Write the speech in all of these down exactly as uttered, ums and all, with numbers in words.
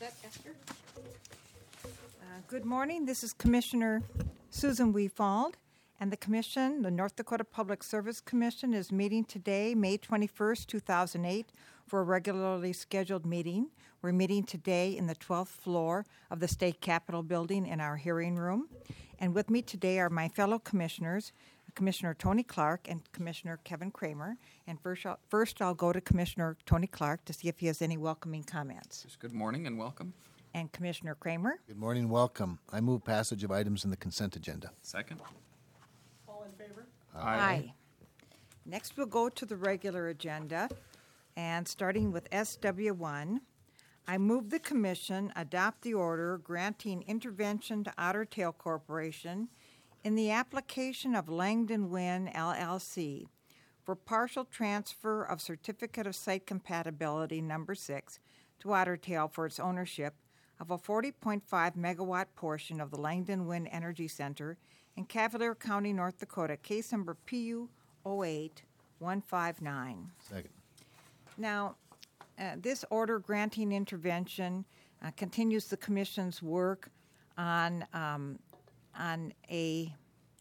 set, Esther? Uh, good morning. This is Commissioner Susan Weefald, and the Commission, the North Dakota Public Service Commission, is meeting today, May twenty-first, two thousand eight, for a regularly scheduled meeting. We're meeting today in the twelfth floor of the State Capitol building in our hearing room. And with me today are my fellow commissioners, Commissioner Tony Clark and Commissioner Kevin Kramer. And first I'll, first I'll go to Commissioner Tony Clark to see if he has any welcoming comments. Just good morning and welcome. And Commissioner Kramer. Good morning, welcome. I move passage of items in the consent agenda. Second. All in favor? Aye. Next we'll go to the regular agenda, and starting with S W one, I move the Commission adopt the order granting intervention to Otter Tail Corporation in the application of Langdon Wind L L C for partial transfer of Certificate of Site Compatibility Number six to Otter Tail for its ownership of a forty point five megawatt portion of the Langdon Wind Energy Center in Cavalier County, North Dakota, case number P U zero eight one five nine. Second. Now, uh, this order granting intervention uh, continues the Commission's work on um, on a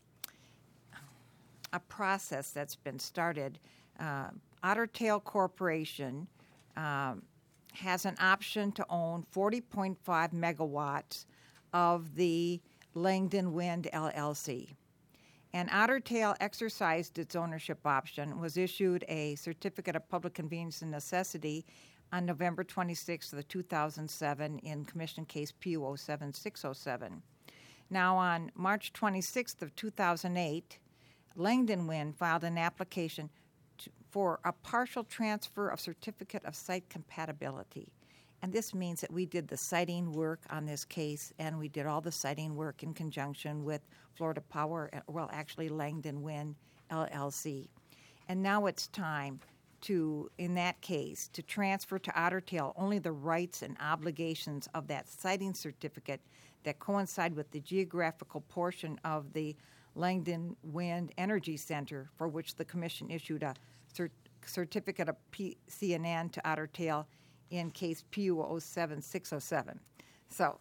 a process that's been started. Uh, Otter Tail Corporation um, has an option to own forty point five megawatts of the Langdon Wind L L C. And Otter Tail exercised its ownership option, was issued a Certificate of Public Convenience and Necessity on November twenty-sixth of two thousand seven in Commission Case P U zero seven six zero seven. Now, on March twenty-sixth of two thousand eight, Langdon Wind filed an application to, for a partial transfer of Certificate of Site Compatibility. And this means that we did the siting work on this case, and we did all the siting work in conjunction with Florida Power, well, actually Langdon Wind L L C. And now it's time to, in that case, to transfer to Otter Tail only the rights and obligations of that siting certificate that coincide with the geographical portion of the Langdon Wind Energy Center for which the Commission issued a cert- certificate of P- C N N to Otter Tail in case P U zero seven six zero seven. So,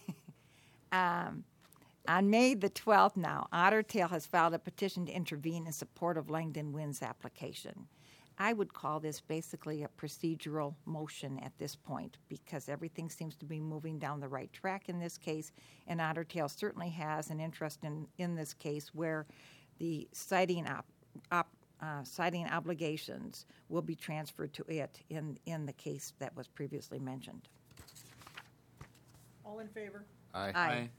um, on May the twelfth now, Otter Tail has filed a petition to intervene in support of Langdon Wind's application. I would call this basically a procedural motion at this point because everything seems to be moving down the right track in this case, and Otter Tail certainly has an interest in, in this case where the siting op, op, uh, siting obligations will be transferred to it in, in the case that was previously mentioned. All in favor? Aye. Aye.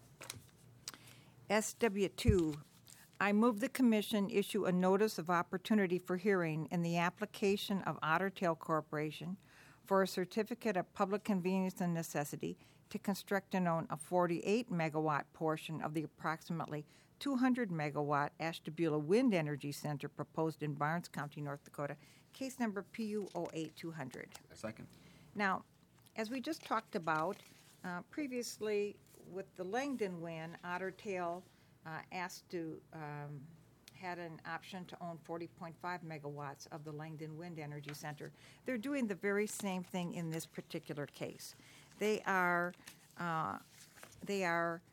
S W two, I move the Commission issue a notice of opportunity for hearing in the application of Otter Tail Corporation for a Certificate of Public Convenience and Necessity to construct and own a forty-eight megawatt portion of the approximately two hundred megawatt Ashtabula Wind Energy Center proposed in Barnes County, North Dakota, case number P U zero eight two hundred. Second. Now, as we just talked about, uh, previously with the Langdon Wind, Otter Tail uh, asked to, um, had an option to own forty point five megawatts of the Langdon Wind Energy Center. They're doing the very same thing in this particular case. They are, uh, they are,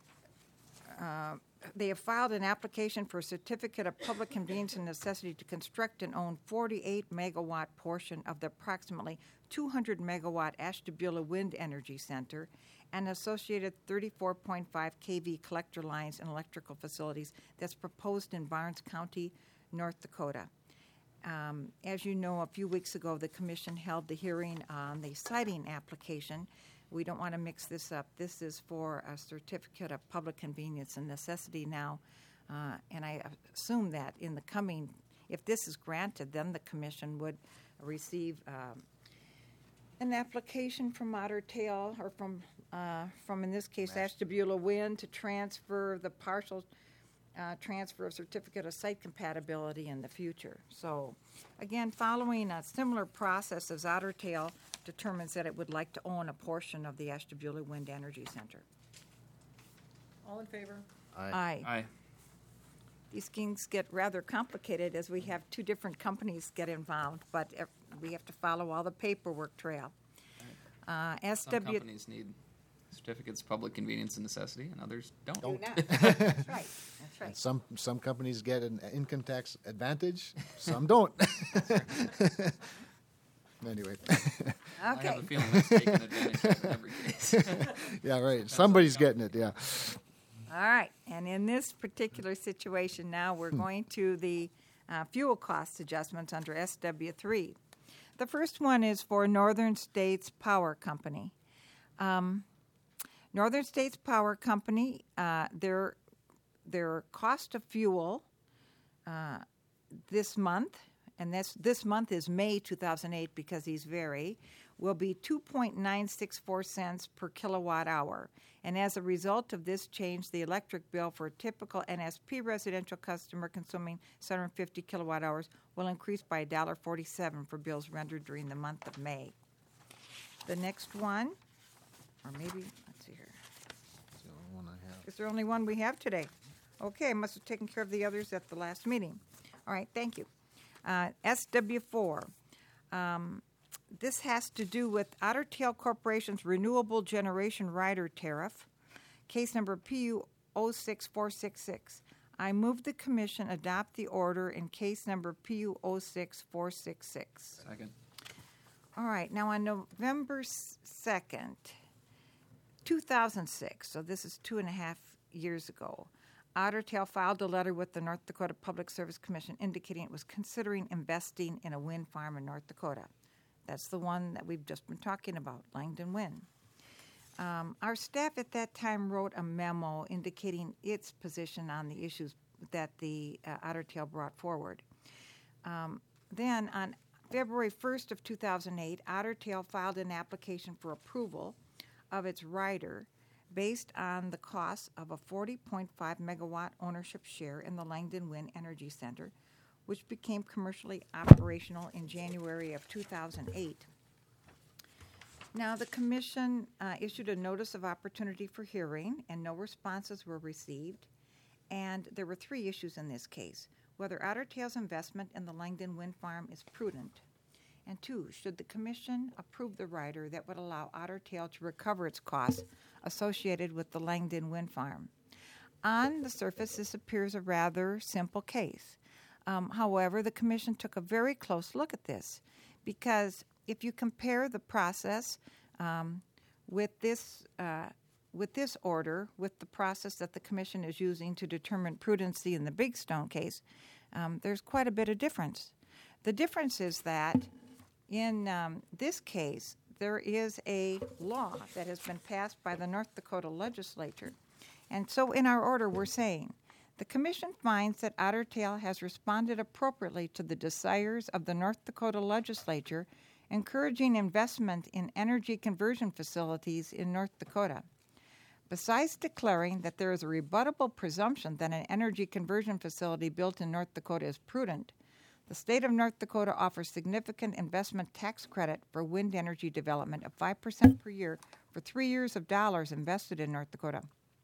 uh, they have filed an application for a Certificate of Public Convenience and Necessity to construct and own forty-eight megawatt portion of the approximately two hundred megawatt Ashtabula Wind Energy Center and associated thirty-four point five kilovolt collector lines and electrical facilities that's proposed in Barnes County, North Dakota. Um, as you know, a few weeks ago, the Commission held the hearing on the siting application. We don't want to mix this up. This is for a Certificate of Public Convenience and Necessity now, uh, and I assume that in the coming, if this is granted, then the Commission would receive um, an application from Otter Tail, or from, uh, from in this case, Ashtabula Wind, to transfer the partial uh, transfer of Certificate of Site Compatibility in the future. So, again, following a similar process as Otter Tail determines that it would like to own a portion of the Ashtabula Wind Energy Center. All in favor? Aye. Aye. Aye. These things get rather complicated as we have two different companies get involved, but we have to follow all the paperwork trail. Uh, Some S W. companies need certificates of public convenience and necessity, and others don't. Do not. That's right. That's right. Some some companies get an income tax advantage, some don't. Anyway, I have Okay. a feeling that's taken advantage of in every case. yeah, right. Somebody's getting it. Yeah. All right. And in this particular situation now, we're going to the uh, fuel cost adjustments under S W three. The first one is for Northern States Power Company. Um, Northern States Power Company, uh, their, their cost of fuel uh, this month, and this, this month is May two thousand eight because these vary, will be two point nine six four cents per kilowatt hour. And as a result of this change, the electric bill for a typical N S P residential customer consuming seven hundred fifty kilowatt hours will increase by one dollar forty-seven for bills rendered during the month of May. The next one, or maybe, let's see here. That's the only one I have. Is there only one we have today? Okay, I must have taken care of the others at the last meeting. All right, thank you. Uh, S W four. Um, this has to do with Otter Tail Corporation's Renewable Generation Rider Tariff, case number P U zero six four six six. I move the Commission adopt the order in case number P U zero six four six six. Second. All right, now on November second, two thousand six, so this is two and a half years ago, Otter Tail filed a letter with the North Dakota Public Service Commission indicating it was considering investing in a wind farm in North Dakota. That's the one that we've just been talking about, Langdon Wind. Um, our staff at that time wrote a memo indicating its position on the issues that the uh, Otter Tail brought forward. Um, then on February first of two thousand eight, Otter Tail filed an application for approval of its rider based on the cost of a forty point five megawatt ownership share in the Langdon Wind Energy Center, which became commercially operational in January of two thousand eight. Now, the Commission uh, issued a notice of opportunity for hearing, and no responses were received. And there were three issues in this case: whether Otter Tail's investment in the Langdon Wind Farm is prudent, and two, should the Commission approve the rider that would allow Otter Tail to recover its costs associated with the Langdon Wind Farm. On the surface, this appears a rather simple case. Um, however, the Commission took a very close look at this, because if you compare the process um, with this uh, with this order with the process that the Commission is using to determine prudency in the Big Stone case, um, there's quite a bit of difference. The difference is that in um, this case, there is a law that has been passed by the North Dakota legislature. And so in our order, we're saying, the Commission finds that Otter Tail has responded appropriately to the desires of the North Dakota legislature, encouraging investment in energy conversion facilities in North Dakota. Besides declaring that there is a rebuttable presumption that an energy conversion facility built in North Dakota is prudent, the state of North Dakota offers significant investment tax credit for wind energy development of five percent per year for three years of dollars invested in North Dakota.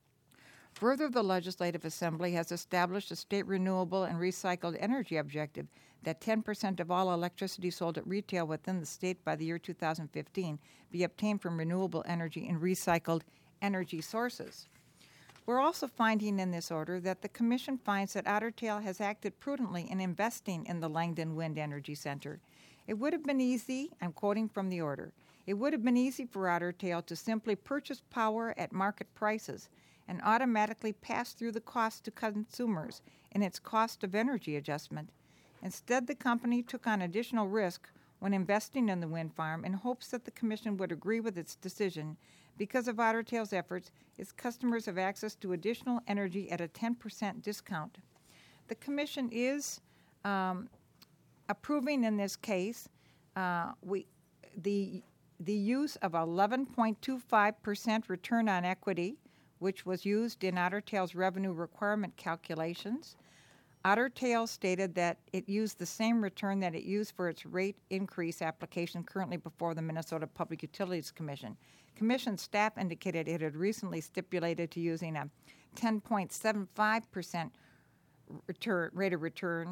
Further, the Legislative Assembly has established a state renewable and recycled energy objective that ten percent of all electricity sold at retail within the state by the year two thousand fifteen be obtained from renewable energy and recycled energy sources. We're also finding in this order that the Commission finds that Otter Tail has acted prudently in investing in the Langdon Wind Energy Center. It would have been easy, I'm quoting from the order, it would have been easy for Otter Tail to simply purchase power at market prices and automatically pass through the cost to consumers in its cost of energy adjustment. Instead, the company took on additional risk when investing in the wind farm in hopes that the Commission would agree with its decision. Because of Otter Tail's efforts, its customers have access to additional energy at a ten percent discount. The Commission is um, approving in this case uh, we, the, the use of eleven point two five percent return on equity, which was used in Otter Tail's revenue requirement calculations. Otter Tail stated that it used the same return that it used for its rate increase application currently before the Minnesota Public Utilities Commission. Commission staff indicated it had recently stipulated to using a ten point seven five percent return, rate of return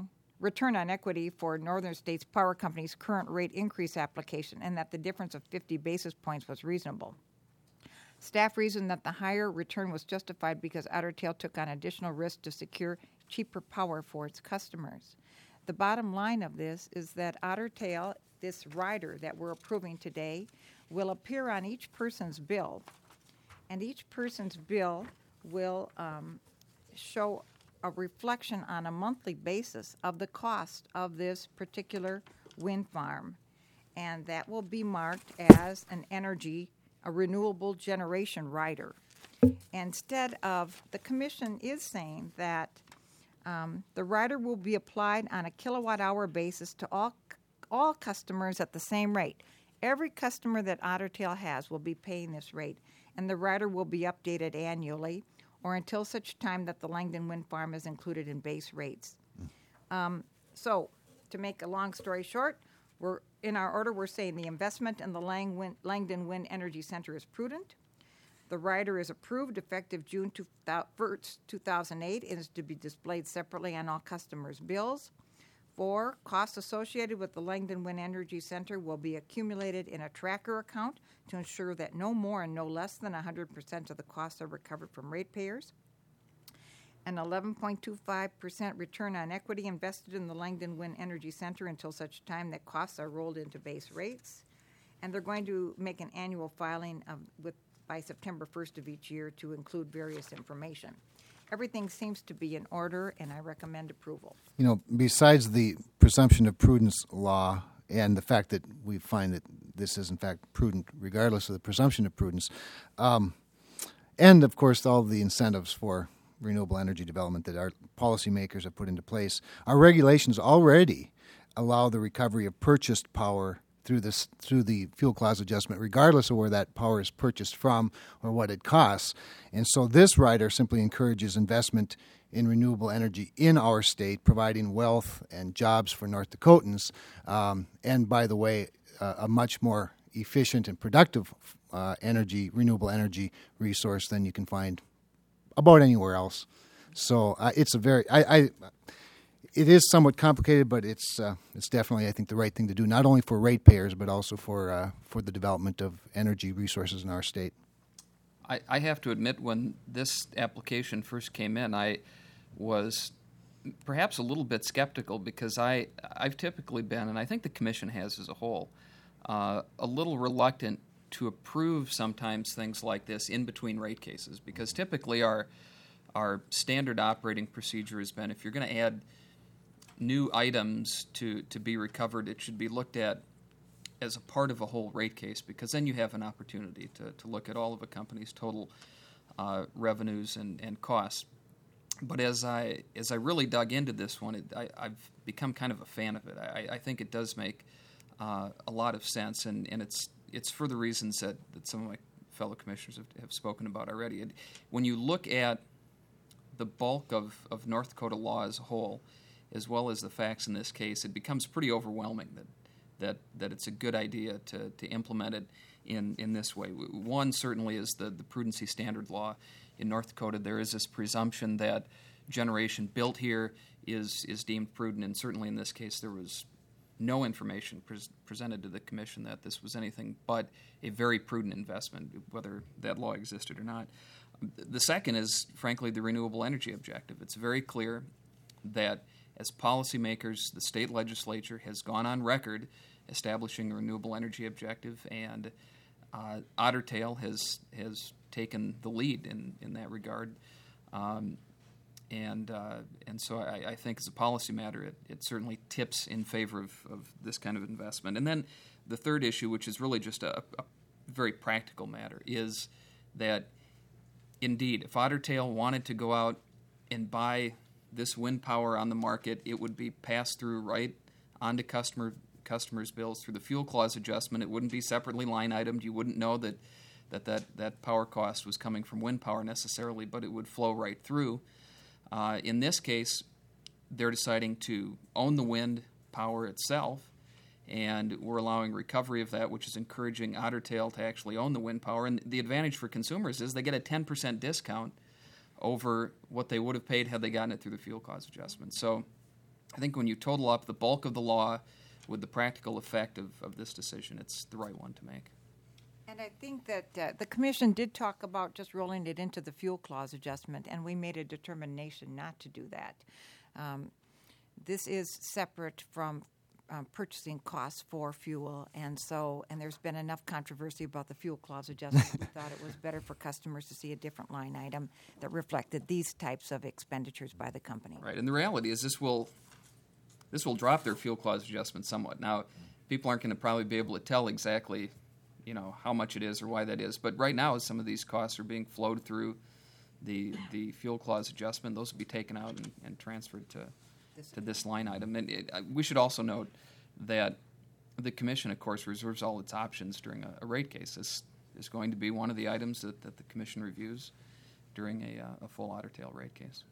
return on equity for Northern States Power Company's current rate increase application, and that the difference of fifty basis points was reasonable. Staff reasoned that the higher return was justified because Otter Tail took on additional risk to secure cheaper power for its customers. The bottom line of this is that Otter Tail, this rider that we're approving today, will appear on each person's bill, and each person's bill will um, show a reflection on a monthly basis of the cost of this particular wind farm, and that will be marked as an energy, a renewable generation rider. Instead of, the commission is saying that um, the rider will be applied on a kilowatt hour basis to all all customers at the same rate. Every customer that Otter Tail has will be paying this rate, and the rider will be updated annually or until such time that the Langdon Wind Farm is included in base rates. Um, so, to make a long story short, we're in our order, we're saying the investment in the Lang Win- Langdon Wind Energy Center is prudent. The rider is approved effective June first, two thousand eight, and is to be displayed separately on all customers' bills. Four, costs associated with the Langdon Wind Energy Center will be accumulated in a tracker account to ensure that no more and no less than one hundred percent of the costs are recovered from ratepayers. An eleven point two five percent return on equity invested in the Langdon Wind Energy Center until such time that costs are rolled into base rates. And they're going to make an annual filing of, with, by September first of each year to include various information. Everything seems to be in order, and I recommend approval. You know, besides the presumption of prudence law and the fact that we find that this is, in fact, prudent regardless of the presumption of prudence, um, and, of course, all the incentives for renewable energy development that our policymakers have put into place, our regulations already allow the recovery of purchased power through this through the fuel clause adjustment, regardless of where that power is purchased from or what it costs. And so this rider simply encourages investment in renewable energy in our state, providing wealth and jobs for North Dakotans, um, and, by the way, uh, a much more efficient and productive uh, energy, renewable energy resource than you can find about anywhere else. So uh, it's a very... I, I It is somewhat complicated, but it's uh, it's definitely, I think, the right thing to do, not only for ratepayers, but also for uh, for the development of energy resources in our state. I, I have to admit, when this application first came in, I was perhaps a little bit skeptical because I, I've typically been, and I think the Commission has as a whole, uh, a little reluctant to approve sometimes things like this in between rate cases, because typically our our standard operating procedure has been, if you're going to add new items to, to be recovered, it should be looked at as a part of a whole rate case, because then you have an opportunity to, to look at all of a company's total uh, revenues and, and costs. But as I as I really dug into this one, it, I, I've become kind of a fan of it. I, I think it does make uh, a lot of sense, and, and it's it's for the reasons that, that some of my fellow commissioners have, have spoken about already. And when you look at the bulk of, of North Dakota law as a whole, as well as the facts in this case, it becomes pretty overwhelming that that, that it's a good idea to, to implement it in, in this way. One certainly is the, the prudency standard law. In North Dakota, there is this presumption that generation built here is, is deemed prudent, and certainly in this case there was no information pre- presented to the Commission that this was anything but a very prudent investment, whether that law existed or not. The second is, frankly, the renewable energy objective. It's very clear that as policymakers, the state legislature has gone on record establishing a renewable energy objective, and uh, Otter Tail has has taken the lead in, in that regard. Um, and uh, and so I, I think as a policy matter, it, it certainly tips in favor of, of this kind of investment. And then the third issue, which is really just a, a very practical matter, is that indeed, if Otter Tail wanted to go out and buy this wind power on the market, it would be passed through right onto customer customers' bills through the fuel clause adjustment. It wouldn't be separately line itemed. You wouldn't know that that, that that power cost was coming from wind power necessarily, but it would flow right through. Uh, in this case, they're deciding to own the wind power itself, and we're allowing recovery of that, which is encouraging Otter Tail to actually own the wind power. And the advantage for consumers is they get a ten percent discount over what they would have paid had they gotten it through the fuel cost adjustment. So I think when you total up the bulk of the law with the practical effect of, of this decision, it's the right one to make. And I think that uh, the commission did talk about just rolling it into the fuel clause adjustment, and we made a determination not to do that. Um, this is separate from um, purchasing costs for fuel, and so and there's been enough controversy about the fuel clause adjustment. We thought it was better for customers to see a different line item that reflected these types of expenditures by the company. Right, and the reality is this will this will drop their fuel clause adjustment somewhat. Now, people aren't going to probably be able to tell exactly, you know, how much it is or why that is. But right now, as some of these costs are being flowed through the the fuel clause adjustment, those will be taken out and, and transferred to This- to this line item. And it, uh, we should also note that the commission, of course, reserves all its options during a, a rate case. This is going to be one of the items that, that the commission reviews during a, uh, a full Otter Tail rate case.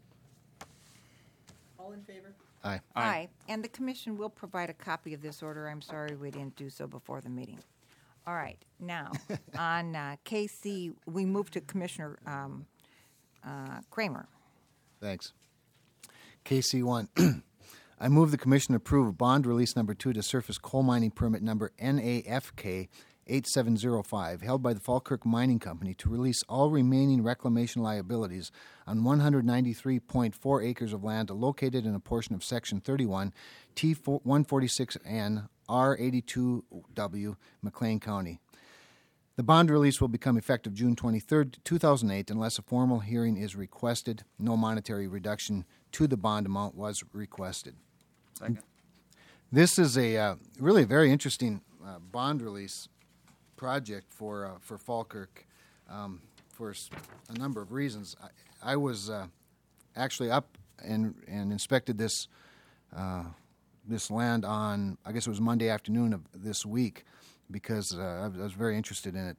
All in favor? Aye. Aye. And the commission will provide a copy of this order. I'm sorry we didn't do so before the meeting. All right. Now, on uh, K C, we move to Commissioner um, uh, Kramer. Thanks. K C one. I move the commission approve bond release number two to surface coal mining permit number N A F K eight seven zero five, held by the Falkirk Mining Company to release all remaining reclamation liabilities on one hundred ninety-three point four acres of land located in a portion of Section thirty-one, T one forty-six N, R eighty-two W, McLean County. The bond release will become effective June twenty-third, two thousand eight, unless a formal hearing is requested. No monetary reduction to the bond amount was requested. Second. This is a uh, really very interesting uh, bond release project for uh, for Falkirk um, for s- a number of reasons. I, I was uh, actually up and and inspected this uh, this land on, I guess it was Monday afternoon of this week, because uh, I was very interested in it.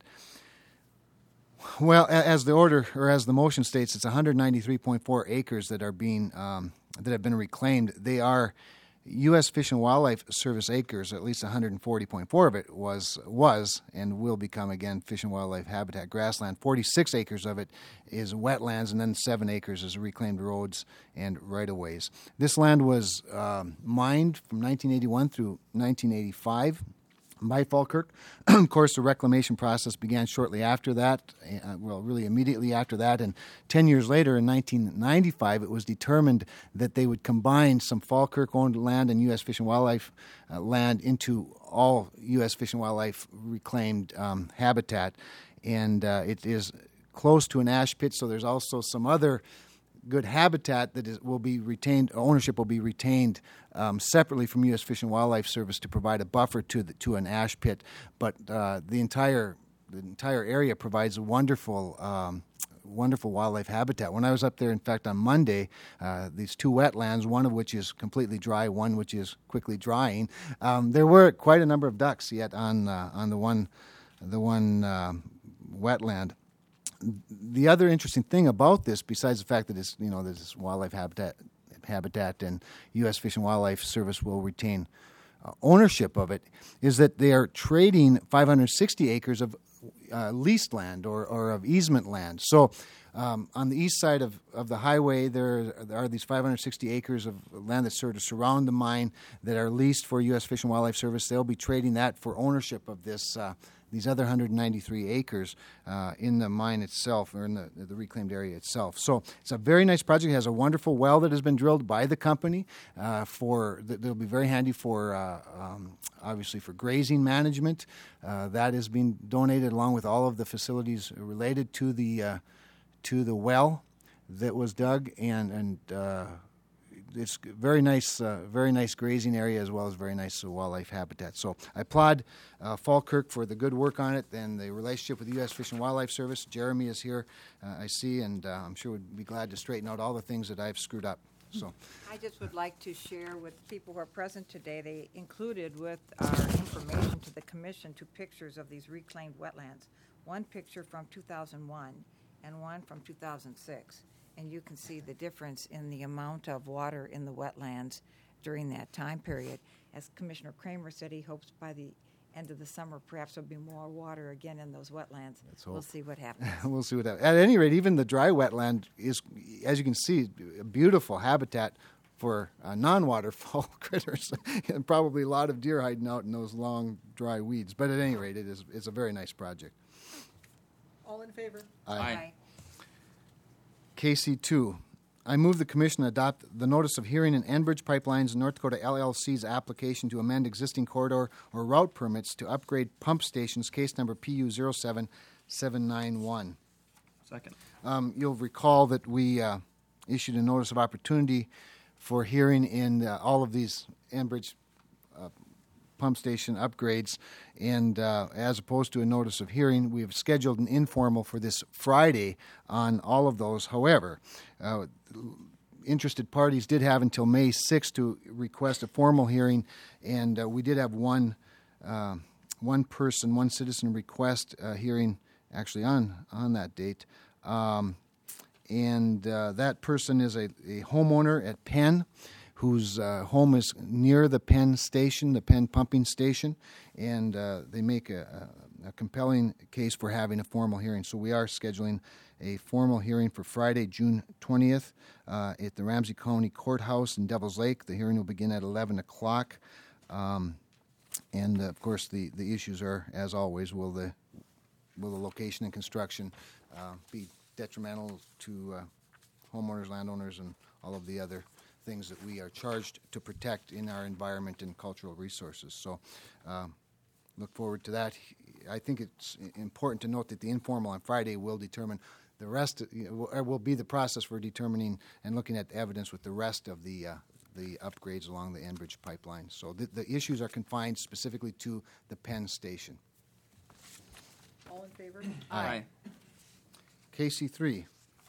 Well, a- as the order or as the motion states, it's one hundred ninety-three point four acres that are being um, that have been reclaimed. They are U S Fish and Wildlife Service acres. At least one hundred forty point four of it was was and will become again Fish and Wildlife Habitat grassland. forty-six acres of it is wetlands, and then seven acres is reclaimed roads and right-of-ways. This land was um, mined from nineteen eighty-one through nineteen eighty-five. By Falkirk. Of course, the reclamation process began shortly after that, uh, well, really immediately after that, and ten years later, in nineteen ninety-five, it was determined that they would combine some Falkirk-owned land and U S Fish and Wildlife uh, land into all U S Fish and Wildlife reclaimed um, habitat, and uh, it is close to an ash pit, so there's also some other good habitat that is, will be retained, ownership will be retained um, separately from U S Fish and Wildlife Service to provide a buffer to the, to an ash pit. But uh, the entire the entire area provides a wonderful um, wonderful wildlife habitat. When I was up there, in fact, on Monday, uh, these two wetlands, one of which is completely dry, one which is quickly drying, um, there were quite a number of ducks yet on uh, on the one the one um, wetland. The other interesting thing about this, besides the fact that it's, you know, this wildlife habitat, habitat and U S Fish and Wildlife Service will retain uh, ownership of it, is that they are trading five hundred sixty acres of uh, leased land or, or of easement land. So um, on the east side of, of the highway, there, there are these five hundred sixty acres of land that sort of surround the mine that are leased for U S Fish and Wildlife Service. They'll be trading that for ownership of this uh, these other one hundred ninety-three acres uh, in the mine itself, or in the, the reclaimed area itself. So it's a very nice project. It has a wonderful well that has been drilled by the company uh, for, that'll be very handy for, uh, um, obviously for grazing management. Uh, that is being donated along with all of the facilities related to the, uh, to the well that was dug, and, and uh, it's very nice, uh, very nice grazing area as well as very nice uh, wildlife habitat. So I applaud uh, Falkirk for the good work on it and the relationship with the U S Fish and Wildlife Service. Jeremy is here, uh, I see, and uh, I'm sure would be glad to straighten out all the things that I've screwed up. So I just would like to share with people who are present today, they included with our information to the commission two pictures of these reclaimed wetlands. One picture from two thousand one and one from two thousand six. And you can see the difference in the amount of water in the wetlands during that time period. As Commissioner Kramer said, he hopes by the end of the summer perhaps there'll be more water again in those wetlands. Let's hope. We'll see what happens. we'll see what happens. At any rate, even the dry wetland is, as you can see, a beautiful habitat for uh, non-waterfowl critters, and probably a lot of deer hiding out in those long, dry weeds. But at any rate, it is it's a very nice project. All in favor? Aye. K C two. I move the Commission adopt the notice of hearing in Enbridge Pipelines North Dakota L L C's application to amend existing corridor or route permits to upgrade pump stations, case number P U zero seven seven nine one. Second. Um, you'll recall that we uh, issued a notice of opportunity for hearing in uh, all of these Enbridge uh, pump station upgrades, and uh, as opposed to a notice of hearing, we have scheduled an informal for this Friday on all of those. However, uh, interested parties did have until May sixth to request a formal hearing, and uh, we did have one uh, one person, one citizen request a hearing actually on, on that date. Um, and uh, that person is a, a homeowner at Penn, whose uh, home is near the Penn station, the Penn pumping station, and uh, they make a, a, a compelling case for having a formal hearing. So we are scheduling a formal hearing for Friday, June twentieth, uh, at the Ramsey County Courthouse in Devils Lake. The hearing will begin at eleven o'clock. Um, and, uh, of course, the, the issues are, as always, will the will the location and construction uh, be detrimental to uh, homeowners, landowners, and all of the other things that we are charged to protect in our environment and cultural resources. So uh, look forward to that. I think it's important to note that the informal on Friday will determine the rest, you know, will be the process for determining and looking at evidence with the rest of the uh, the upgrades along the Enbridge pipeline. So the, the issues are confined specifically to the Penn station. All in favor? Aye. K C three.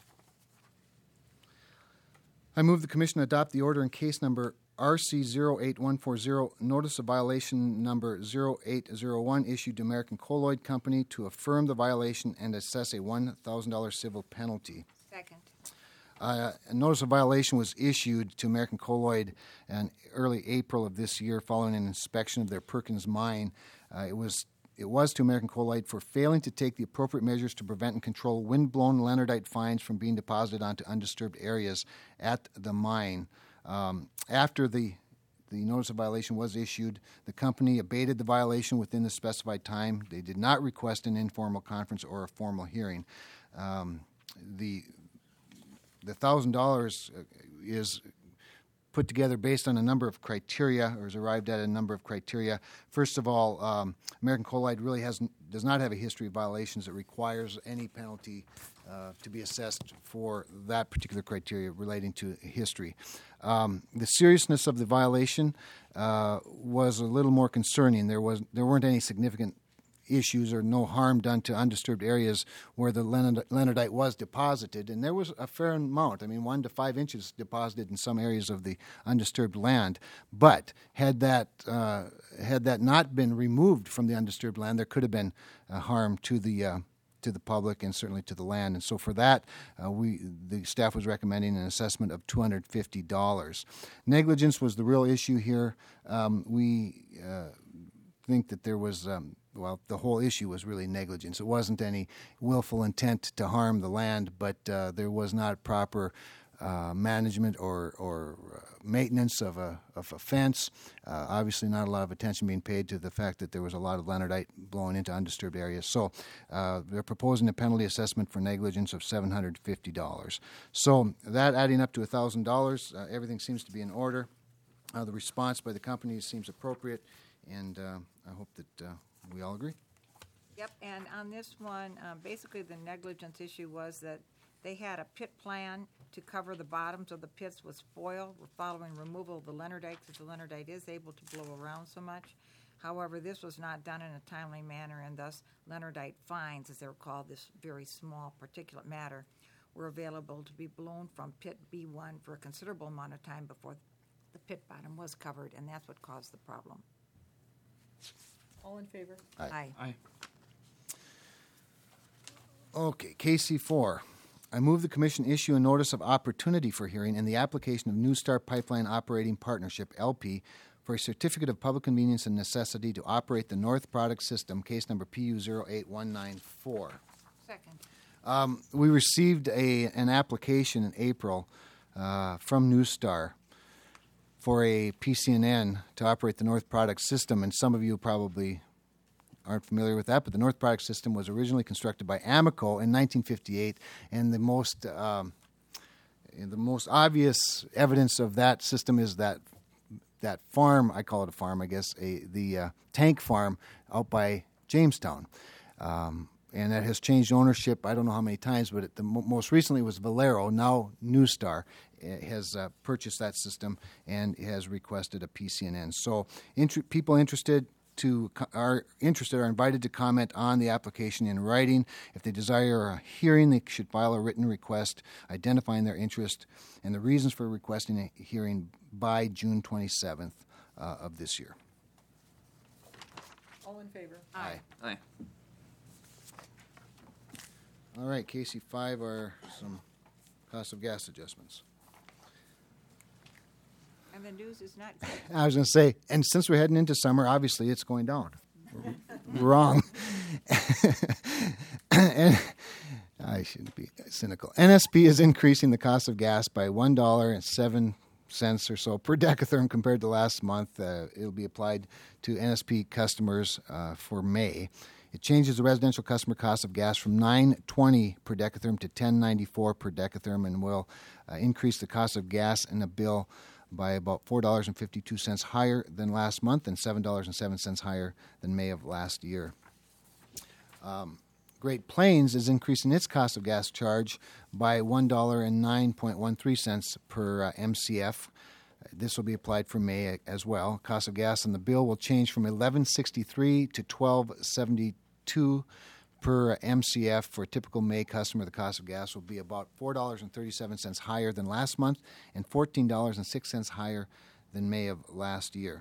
I move the Commission adopt the order in case number R C zero eight one four zero, notice of violation number zero eight zero one, issued to American Colloid Company to affirm the violation and assess a one thousand dollars civil penalty. Second. Uh, a notice of violation was issued to American Colloid in early April of this year following an inspection of their Perkins mine. Uh, it was It was to American Colloid for failing to take the appropriate measures to prevent and control wind-blown Leonardite fines from being deposited onto undisturbed areas at the mine. Um, after the the notice of violation was issued, the company abated the violation within the specified time. They did not request an informal conference or a formal hearing. Um, the the one thousand dollars is put together based on a number of criteria, or is arrived at a number of criteria. First of all, um, American Colloid really has does not have a history of violations that requires any penalty uh, to be assessed for that particular criteria relating to history. Um, the seriousness of the violation uh, was a little more concerning. There was there weren't any significant issues or no harm done to undisturbed areas where the Leonardite was deposited, and there was a fair amount. I mean, one to five inches deposited in some areas of the undisturbed land. But had that uh, had that not been removed from the undisturbed land, there could have been uh, harm to the uh, to the public and certainly to the land. And so for that, uh, we the staff was recommending an assessment of two hundred fifty dollars. Negligence was the real issue here. Um, we uh, think that there was. Um, Well, the whole issue was really negligence. It wasn't any willful intent to harm the land, but uh, there was not proper uh, management or, or uh, maintenance of a, of a fence. Uh, obviously, not a lot of attention being paid to the fact that there was a lot of Leonardite blowing into undisturbed areas. So uh, they're proposing a penalty assessment for negligence of seven hundred fifty dollars. So that adding up to one thousand dollars, uh, everything seems to be in order. Uh, the response by the company seems appropriate, and uh, I hope that... Uh, we all agree? Yep, and on this one, uh, basically the negligence issue was that they had a pit plan to cover the bottoms of the pits with spoil following removal of the Leonardite, because the Leonardite is able to blow around so much. However, this was not done in a timely manner, and thus Leonardite fines, as they're called, this very small particulate matter, were available to be blown from pit B one for a considerable amount of time before the pit bottom was covered, and that's what caused the problem. All in favor? Aye. Aye. Okay, K C four. I move the Commission issue a notice of opportunity for hearing in the application of New Star Pipeline Operating Partnership, L P, for a certificate of public convenience and necessity to operate the North Product System, case number P U zero eight one nine four. Second. Um, we received a an application in April uh, from New Star for a P C N N to operate the North Product System, and some of you probably aren't familiar with that, but the North Product System was originally constructed by Amoco in nineteen fifty-eight, and the most um, the most obvious evidence of that system is that that farm, I call it a farm, I guess, a, the uh, tank farm out by Jamestown. Um, and that has changed ownership, I don't know how many times, but it, the mo- most recently was Valero, now New Star, uh, has uh, purchased that system and has requested a P C N N. So inter- people interested to are interested are invited to comment on the application in writing. If they desire a hearing, they should file a written request identifying their interest and the reasons for requesting a hearing by June twenty-seventh uh, of this year. All in favor? Aye. Aye. All right, K C five are some cost of gas adjustments. And the news is not good. I was going to say, and since we're heading into summer, obviously it's going down. Wrong. And I shouldn't be cynical. N S P is increasing the cost of gas by one dollar and seven cents or so per decatherm compared to last month. Uh, it'll be applied to N S P customers uh, for May. It changes the residential customer cost of gas from nine twenty per decatherm to ten ninety-four per decatherm, and will uh, increase the cost of gas in a bill by about four dollars and fifty-two cents higher than last month and seven dollars and seven cents higher than May of last year. Um, Great Plains is increasing its cost of gas charge by one dollar and nine point one three cents per uh, M C F. This will be applied for May as well. Cost of gas on the bill will change from eleven sixty-three to twelve seventy-two per M C F. For a typical May customer, the cost of gas will be about four dollars and thirty-seven cents higher than last month and fourteen dollars and six cents higher than May of last year.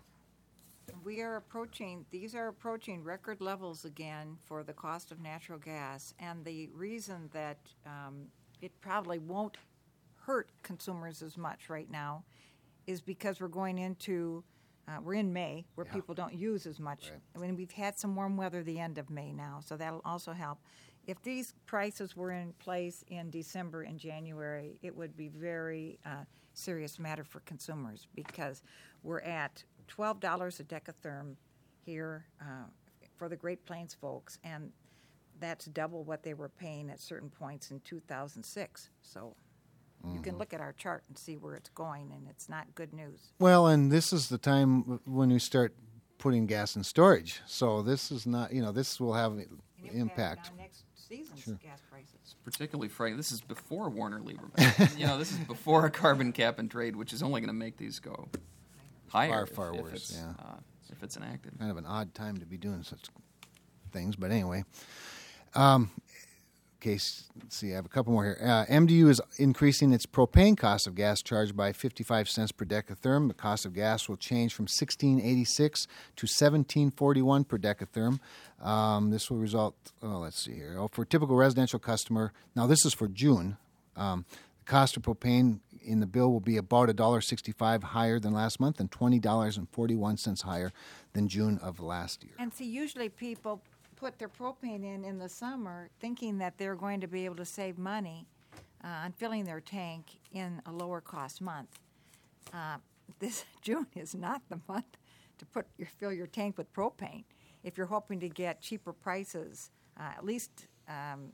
We are approaching, these are approaching record levels again for the cost of natural gas. And the reason that um, it probably won't hurt consumers as much right now is because we're going into, uh, we're in May where Yeah. people don't use as much. Right. I mean, we've had some warm weather the end of May now, so that'll also help. If these prices were in place in December and January, it would be very uh, serious matter for consumers because we're at twelve dollars a decatherm here uh, for the Great Plains folks, and that's double what they were paying at certain points in two thousand six. So you can look at our chart and see where it's going, and it's not good news. Well, and this is the time when we start putting gas in storage. So this is not, you know, this will have An impact. on next season's Sure. gas prices. It's particularly frightening. This is before Warner Lieberman. You know, this is before a carbon cap and trade, which is only going to make these go higher. Far, far if, worse, If it's, yeah. uh, if it's enacted. Kind of an odd time to be doing such things, but anyway. Um, okay, s- let's see, I have a couple more here. Uh, M D U is increasing its propane cost of gas charge by fifty-five cents per decatherm. The cost of gas will change from sixteen eighty-six to seventeen forty-one per decatherm. Um, this will result, oh, let's see here. Oh, for a typical residential customer, now this is for June. Um, the cost of propane in the bill will be about one dollar and sixty-five cents higher than last month and twenty dollars and forty-one cents higher than June of last year. And see, usually people put their propane in in the summer thinking that they're going to be able to save money uh, on filling their tank in a lower cost month. Uh, this June is not the month to put your, fill your tank with propane. If you're hoping to get cheaper prices, uh, at least um,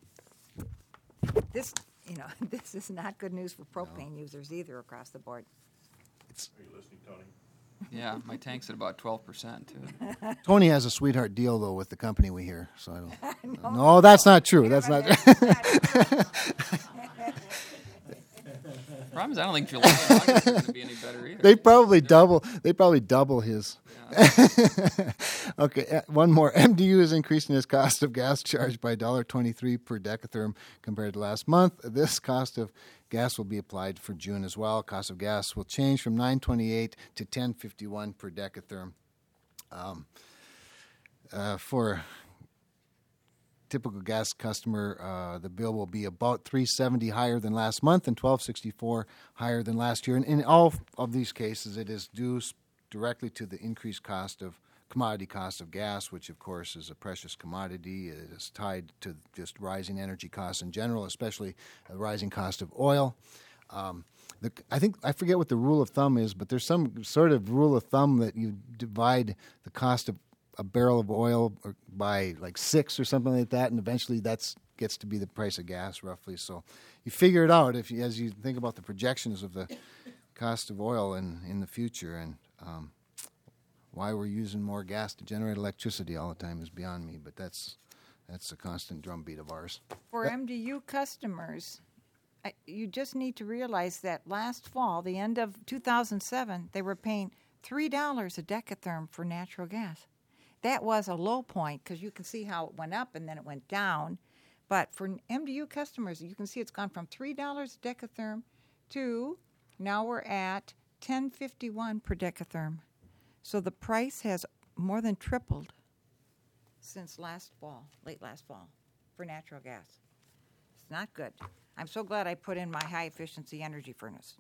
this, you know, this is not good news for propane users either across the board. Are you listening, Tony? Yeah, my tank's at about twelve percent, too. Tony has a sweetheart deal, though, with the company we hear. So I don't. no, no, that's not true. That's not. Problem is, I don't think July and August are going to be any better either. They probably double. They probably double his. Okay, uh, one more. M D U is increasing its cost of gas charge by one dollar and twenty-three cents per decatherm compared to last month. This cost of gas will be applied for June as well. Cost of gas will change from nine twenty-eight to ten fifty-one per decatherm. Um, uh, for typical gas customer, uh, the bill will be about three seventy higher than last month and twelve sixty-four higher than last year. And in all of these cases, it is due directly to the increased cost of commodity cost of gas, which of course is a precious commodity. It is tied to just rising energy costs in general, especially the rising cost of oil. Um, the, I think I forget what the rule of thumb is, but there's some sort of rule of thumb that you divide the cost of a barrel of oil or by like six or something like that, and eventually that's gets to be the price of gas roughly. So you figure it out if you, as you think about the projections of the cost of oil in, in the future, and um, why we're using more gas to generate electricity all the time is beyond me, but that's that's a constant drumbeat of ours. For M D U customers, I, you just need to realize that last fall, the end of two thousand seven, they were paying three dollars a decatherm for natural gas. That was a low point because you can see how it went up and then it went down. But for M D U customers, you can see it's gone from three dollars a decatherm to now we're at ten fifty-one per decatherm. So the price has more than tripled since last fall, late last fall, for natural gas. It's not good. I'm so glad I put in my high-efficiency energy furnace.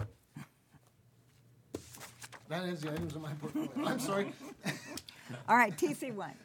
That is the items in my portfolio. I'm sorry. All right, T C one.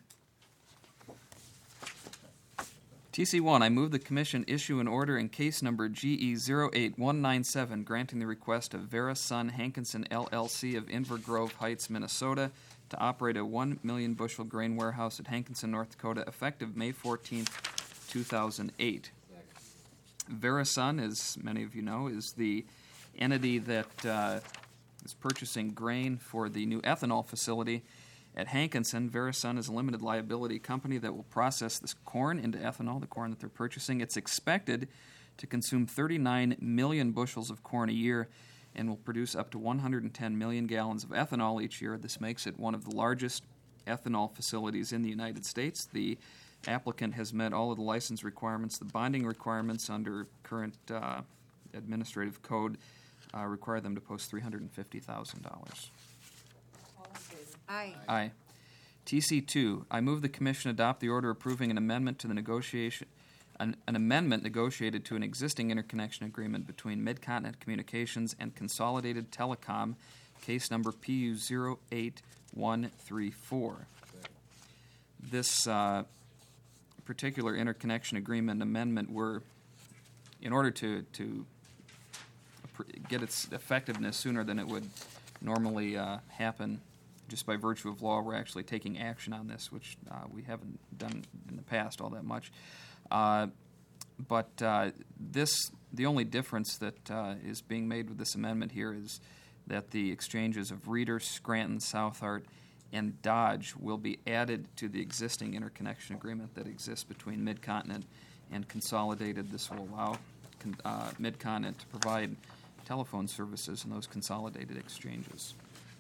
T C one, I move the Commission issue an order in case number G E zero eight one nine seven granting the request of Vera Sun Hankinson L L C of Inver Grove Heights, Minnesota to operate a one million bushel grain warehouse at Hankinson, North Dakota effective May fourteenth, two thousand eight. Vera Sun, as many of you know, is the entity that uh, is purchasing grain for the new ethanol facility at Hankinson. Vera Sun is a limited liability company that will process this corn into ethanol, the corn that they're purchasing. It's expected to consume thirty-nine million bushels of corn a year and will produce up to one hundred ten million gallons of ethanol each year. This makes it one of the largest ethanol facilities in the United States. The applicant has met all of the license requirements. The bonding requirements under current uh, administrative code uh, require them to post three hundred fifty thousand dollars. Aye. Aye. T C two, I move the Commission adopt the order approving an amendment to the negotiation, an, an amendment negotiated to an existing interconnection agreement between Mid-Continent Communications and Consolidated Telecom, case number P U zero eight one three four. This uh, particular interconnection agreement amendment were, in order to, to get its effectiveness sooner than it would normally uh, happen, just by virtue of law, we're actually taking action on this, which uh, we haven't done in the past all that much. Uh, but uh, this, the only difference that uh, is being made with this amendment here is that the exchanges of Reeder, Scranton, Southart, and Dodge will be added to the existing interconnection agreement that exists between Mid-Continent and Consolidated. This will allow con- uh, Mid-Continent to provide telephone services in those consolidated exchanges.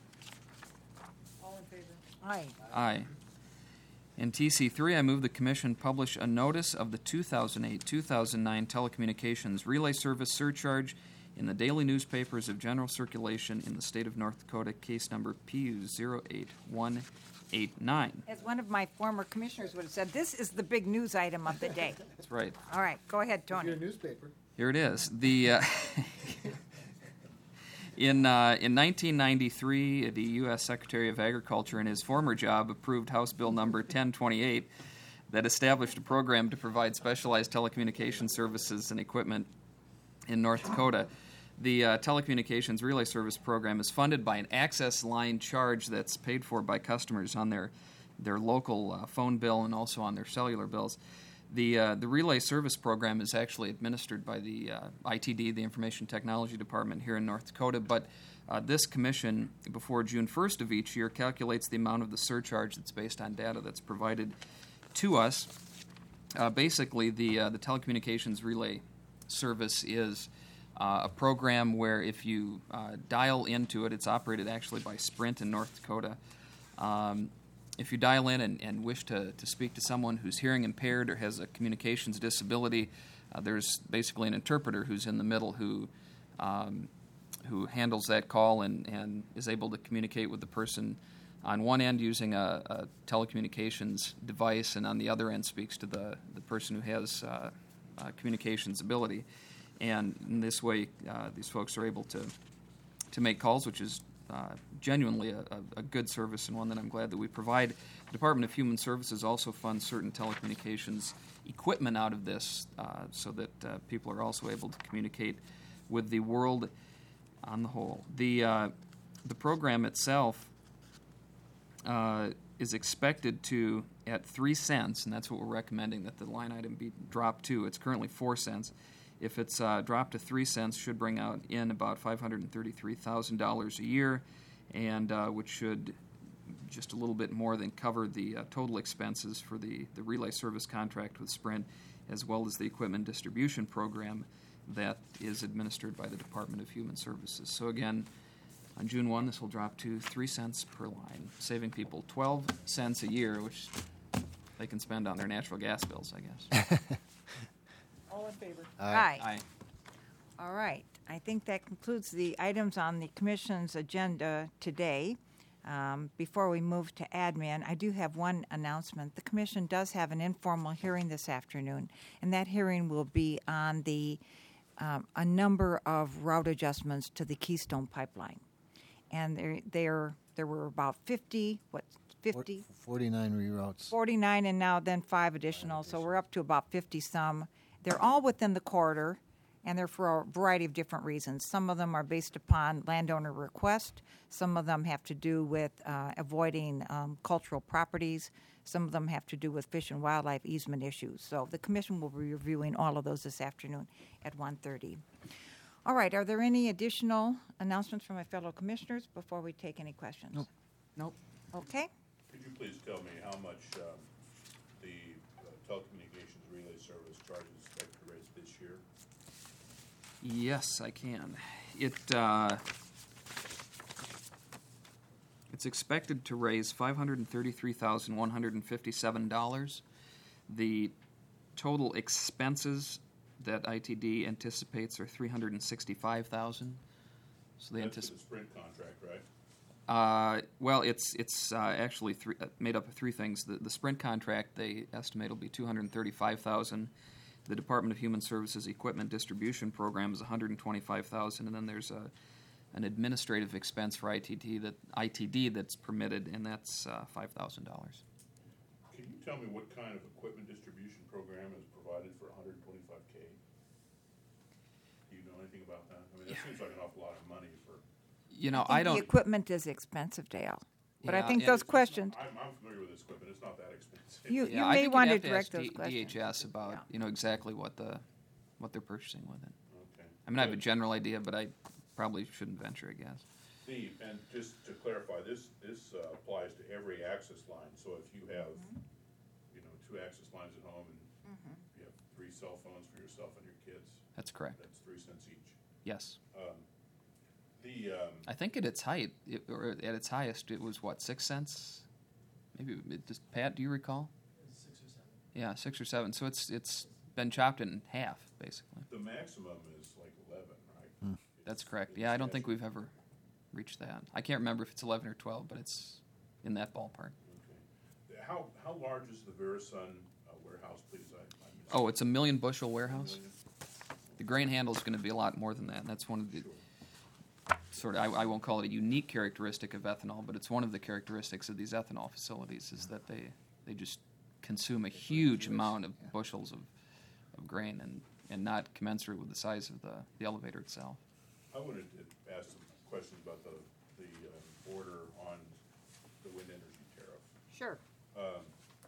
Aye. Aye. In T C three, I move the Commission publish a notice of the two thousand eight two thousand nine telecommunications relay service surcharge in the daily newspapers of general circulation in the state of North Dakota, case number P U zero eight one eight nine. As one of my former commissioners would have said, this is the big news item of the day. That's right. All right, go ahead, Tony. newspaper. Here it is. The uh, in uh, in nineteen ninety-three, the U S Secretary of Agriculture, in his former job, approved House Bill number ten twenty-eight that established a program to provide specialized telecommunications services and equipment in North Dakota. The uh, telecommunications relay service program is funded by an access line charge that's paid for by customers on their their local uh, phone bill and also on their cellular bills. The uh, the relay service program is actually administered by the uh, I T D, the Information Technology Department here in North Dakota, but uh, this commission, before June first of each year, calculates the amount of the surcharge that's based on data that's provided to us. Uh, basically, the uh, the telecommunications relay service is uh, a program where if you uh, dial into it, it's operated actually by Sprint in North Dakota. Um, If you dial in and, and wish to, to speak to someone who's hearing impaired or has a communications disability, uh, there's basically an interpreter who's in the middle who um, who handles that call and, and is able to communicate with the person on one end using a, a telecommunications device, and on the other end speaks to the, the person who has uh, uh, communications ability. And in this way, uh, these folks are able to to make calls, which is Uh, genuinely a, a, a good service, and one that I'm glad that we provide. The Department of Human Services also funds certain telecommunications equipment out of this uh, so that uh, people are also able to communicate with the world on the whole. The uh, the program itself uh, is expected to, at three cents, and that's what we're recommending that the line item be dropped to. It's currently four cents. If it's uh, dropped to three cents, should bring out in about five hundred thirty-three thousand dollars a year, and uh, which should just a little bit more than cover the uh, total expenses for the, the relay service contract with Sprint, as well as the equipment distribution program that is administered by the Department of Human Services. So again, on June first, this will drop to three cents per line, saving people twelve cents a year, which they can spend on their natural gas bills, I guess. All in favor? Aye. Aye. All right. I think that concludes the items on the Commission's agenda today. Um, before we move to admin, I do have one announcement. The Commission does have an informal hearing this afternoon, and that hearing will be on the um, a number of route adjustments to the Keystone Pipeline. And there, there, there were about fifty, what, fifty? forty-nine reroutes. forty-nine, and now then five additional, so we're up to about fifty-some. They're all within the corridor, and they're for a variety of different reasons. Some of them are based upon landowner request. Some of them have to do with uh, avoiding um, cultural properties. Some of them have to do with fish and wildlife easement issues. So the Commission will be reviewing all of those this afternoon at one thirty. All right, are there any additional announcements from my fellow commissioners before we take any questions? Nope. Nope. Okay. Could you please tell me how much um, the uh, telecommunications relay service charges expect to raise this year? Yes, I can. It uh, it's expected to raise five hundred thirty-three thousand one hundred fifty-seven dollars. The total expenses that I T D anticipates are three hundred sixty-five thousand dollars. So they That's for anticipate. the Sprint contract, right? Uh, well, it's it's uh, actually three, uh, made up of three things. The, the Sprint contract they estimate will be two hundred thirty-five thousand dollars. The Department of Human Services Equipment Distribution Program is one hundred twenty-five thousand dollars, and then there's a an administrative expense for I T D that I T D that's permitted, and that's uh, five thousand dollars. Can you tell me what kind of equipment distribution program is provided for one hundred twenty-five K? Do you know anything about that? I mean, that Yeah. seems like an awful lot of money for. You know, I, think I don't. The equipment is expensive, Dale. But I Yeah, think yeah. those questions, I'm, I'm familiar with this equipment. It's not that expensive. you, Yeah, you I may think want to you'd have direct ask those D- questions. D H S about Yeah. you know exactly what the what they're purchasing with it. Okay. I mean, I have a Good. general idea, but I probably shouldn't venture a guess. The, and just to clarify, this, this uh, applies to every access line. So if you have, you know, two access lines at home and you have three cell phones for yourself and your kids, That's correct. that's three cents each. Yes. Um, The, um, I think at its height, it, or at its highest, it was what, six cents? Maybe it just Pat, do you recall? Six or seven. Yeah, six or seven. So it's it's been chopped in half, basically. the maximum is like eleven, right? That's It's- correct. it's Yeah, I don't think statute. we've ever reached that. I can't remember if it's eleven or twelve, but it's in that ballpark. Okay. How, how large is the Verisun uh, warehouse, please? I, I missed Oh, it. it's a million bushel warehouse. Million? The grain handle is going to be a lot more than that. And that's one of the Sure. sort of, I, I won't call it a unique characteristic of ethanol, but it's one of the characteristics of these ethanol facilities is that they, they just consume a huge amount of bushels of, of grain and, and not commensurate with the size of the, the elevator itself. I wanted to ask some questions about the, the uh, order on the wind energy tariff. Sure. Um,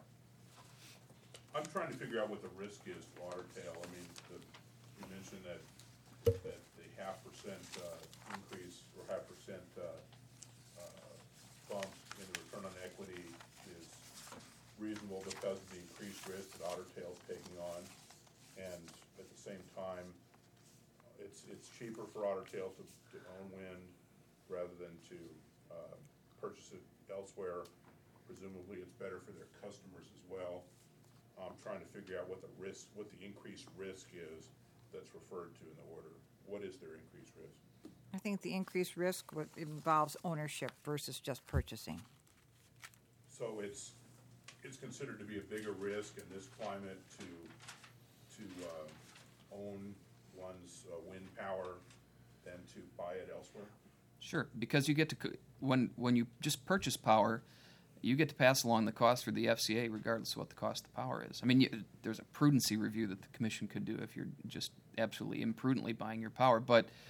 I'm trying to figure out what the risk is to Otter Tail. I mean, the, you mentioned that, that the half percent, uh, increase or half percent, uh, uh, bump in the return on equity is reasonable because of the increased risk that Otter Tail's taking on. And at the same time, it's, it's cheaper for Otter Tail to, to own wind rather than to, uh, purchase it elsewhere. Presumably, it's better for their customers as well. I'm trying to figure out what the risk, what the increased risk is that's referred to in the order. What is their increased risk? I think the increased risk would- involves ownership versus just purchasing. So it's, it's considered to be a bigger risk in this climate to, to uh, own one's uh, wind power than to buy it elsewhere? Sure, because you get to, co- when, when you just purchase power, you get to pass along the cost for the F C A regardless of what the cost of the power is. I mean, you, there's a prudency review that the commission could do if you're just absolutely imprudently buying your power, but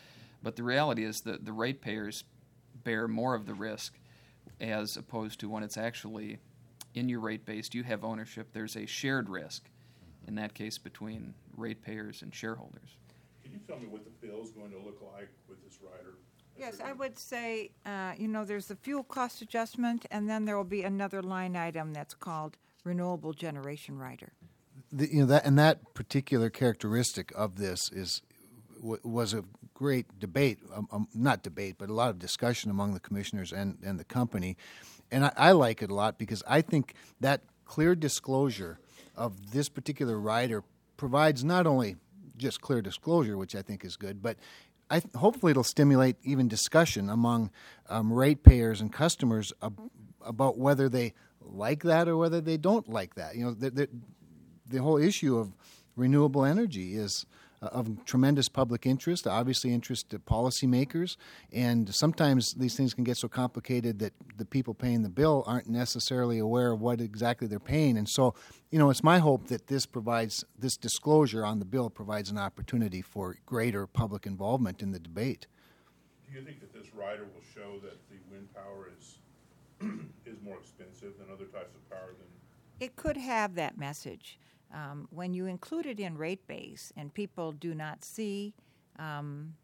But the reality is that the ratepayers bear more of the risk as opposed to when it's actually in your rate base, you have ownership. There's a shared risk, in that case, between ratepayers and shareholders. Can you tell me what the bill is going to look like with this rider? Yes, I would say, uh, you know, there's the fuel cost adjustment, and then there will be another line item that's called renewable generation rider. The, you know that and that particular characteristic of this is w- was a great debate, um, um, not debate, but a lot of discussion among the commissioners and, and the company, and I, I like it a lot because I think that clear disclosure of this particular rider provides not only just clear disclosure, which I think is good, but I th- hopefully it'll stimulate even discussion among um, ratepayers and customers ab- about whether they like that or whether they don't like that. You know, the, the, the whole issue of renewable energy is uh, of tremendous public interest, obviously interest to policymakers, and sometimes these things can get so complicated that the people paying the bill aren't necessarily aware of what exactly they're paying. And so, you know, it's my hope that this provides, this disclosure on the bill provides an opportunity for greater public involvement in the debate. Do you think that this rider will show that the wind power is is more expensive than other types of power than? It could have that message. Um, when you include it in rate base and people do not see, um,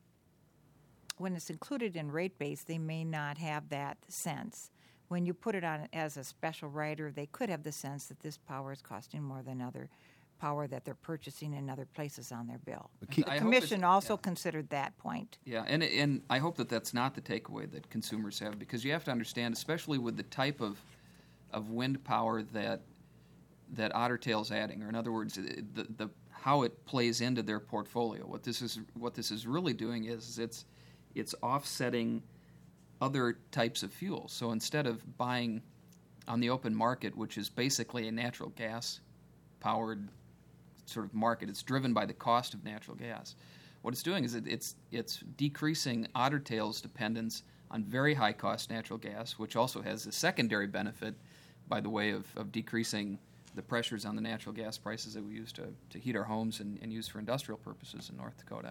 when it's included in rate base, they may not have that sense. When you put it on as a special rider, they could have the sense that this power is costing more than other power that they're purchasing in other places on their bill. Keep, the I commission hope also yeah. considered that point. Yeah, and and I hope that that's not the takeaway that consumers have, because you have to understand, especially with the type of of wind power that that Otter Tail's adding, or in other words, the the how it plays into their portfolio. What this is what this is really doing is it's it's offsetting other types of fuels. So instead of buying on the open market, which is basically a natural gas powered sort of market, it's driven by the cost of natural gas. What it's doing is it, it's it's decreasing Otter Tail's dependence on very high cost natural gas, which also has a secondary benefit by the way of, of decreasing the pressures on the natural gas prices that we use to, to heat our homes and, and use for industrial purposes in North Dakota.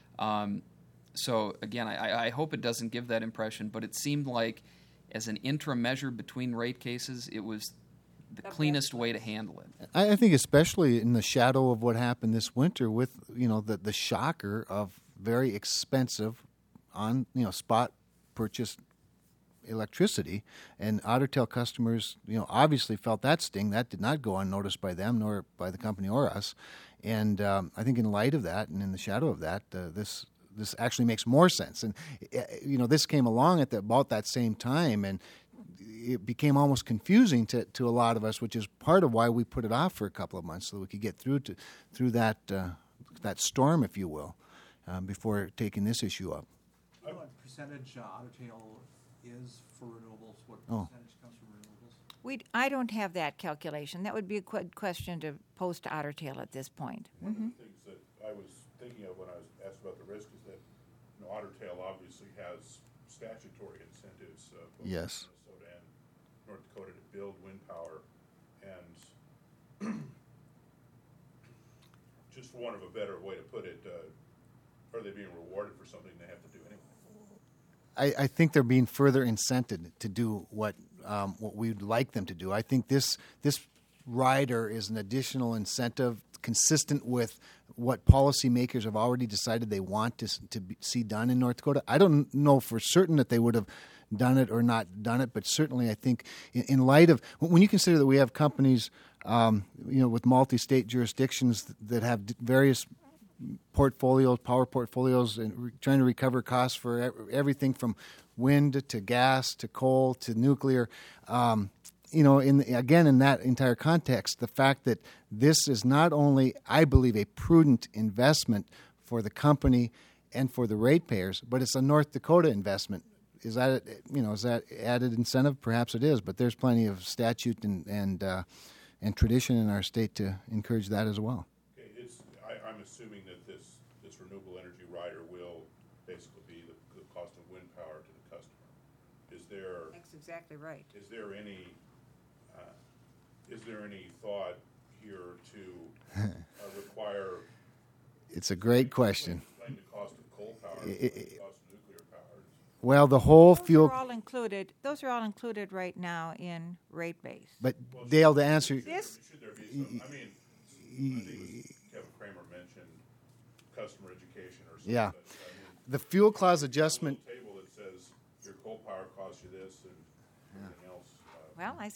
Um, so again, I, I hope it doesn't give that impression, but it seemed like as an interim measure between rate cases, it was the cleanest way to handle it. I, I think especially in the shadow of what happened this winter with, you know, the, the shocker of very expensive on, you know, spot purchase electricity, and Otter Tail customers, you know, obviously felt that sting. That did not go unnoticed by them nor by the company or us. And um, I think in light of that and in the shadow of that, uh, this this actually makes more sense. And uh, you know, this came along at the, about that same time, and it became almost confusing to, to a lot of us, which is part of why we put it off for a couple of months so that we could get through to through that uh, that storm, if you will, um, before taking this issue up. Do you know what percentage uh, Otter Tail is for renewables? What Oh. percentage comes from renewables? We, I don't have that calculation. That would be a good question to pose to Otter Tail at this point. One of the things that I was thinking of when I was asked about the risk is that, you know, Otter Tail obviously has statutory incentives, uh, both Yes. in Minnesota and North Dakota, to build wind power, and just for want of a better way to put it, uh, are they being rewarded for something they have to do anyway? I, I think they're being further incented to do what um, what we'd like them to do. I think this this rider is an additional incentive consistent with what policymakers have already decided they want to to be, see done in North Dakota. I don't know for certain that they would have done it or not done it, but certainly I think in, in light of when you consider that we have companies, um, you know, with multi-state jurisdictions that have various portfolios, power portfolios, and re- trying to recover costs for e- everything from wind to gas to coal to nuclear. Um, you know, in again in that entire context, the fact that this is not only, I believe, a prudent investment for the company and for the ratepayers, but it's a North Dakota investment. Is that, you know, is that added incentive? Perhaps it is, but there's plenty of statute and and uh, and tradition in our state to encourage that as well. Okay, it's, I, I'm assuming that this, this renewable energy rider will basically be the, the cost of wind power to the customer. Is there, That's exactly right. is there any, uh, is there any thought here to uh, require? It's a great question. Explain the cost of coal power, I- I- the cost Well, the whole Those fuel, are all included. Those are all included right now in rate base. but Dale, to answer, This, Should there be some, I mean, I think it was Kevin Kramer mentioned customer education or something. Yeah. such. I mean, the fuel clause a adjustment, little table that says your coal power costs you this and everything else. uh, well, I, s- is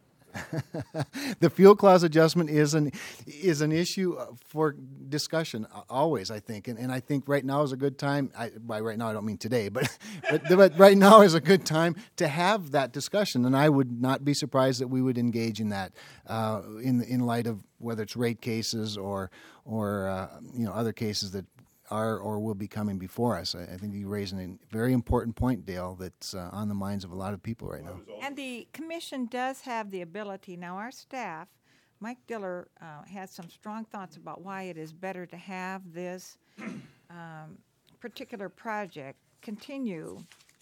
that- the fuel clause adjustment is an is an issue for discussion uh, always, I think, and and I think right now is a good time. I, by right now, I don't mean today, but but, but right now is a good time to have that discussion, and I would not be surprised that we would engage in that uh, in in light of whether it's rate cases or or uh, you know other cases that are or will be coming before us. I, I think you raise a very important point, Dale, that's uh, on the minds of a lot of people right now. and the commission does have the ability. Now, our staff, Mike Diller, uh, has some strong thoughts about why it is better to have this um, particular project continue